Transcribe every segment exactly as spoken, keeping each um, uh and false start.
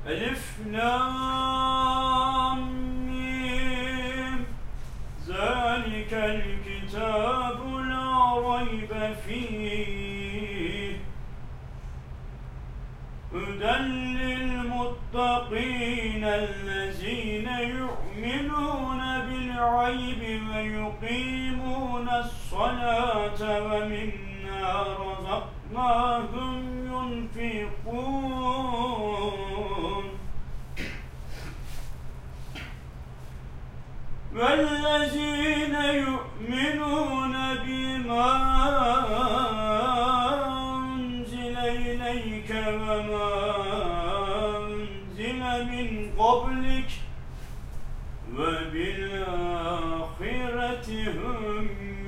ألف لام ميم ذلك الكتاب لا ريب فيه هدى للمتقين الذين يؤمنون بالغيب ويقيمون الصلاة ومما رزقناهم ينفقون والذين يؤمنون بما أنزل إليك وما أنزل من قبلك وبالآخرة هم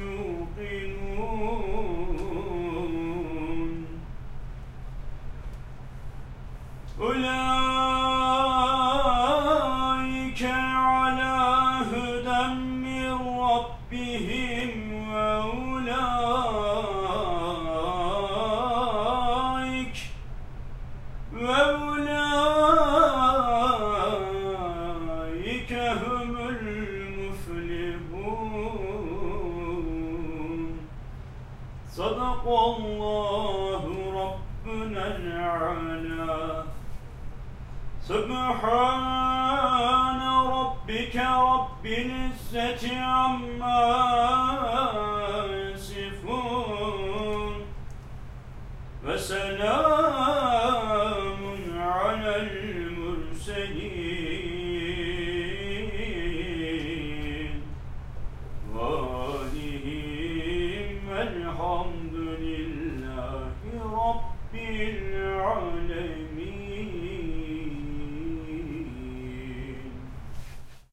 يوقنون أولئك على هدى من ربهم وأولئك وأولئك هم المفلحون صدق الله ربنا الأعلى سبحان ربك رب العزة عما يصفون وسلام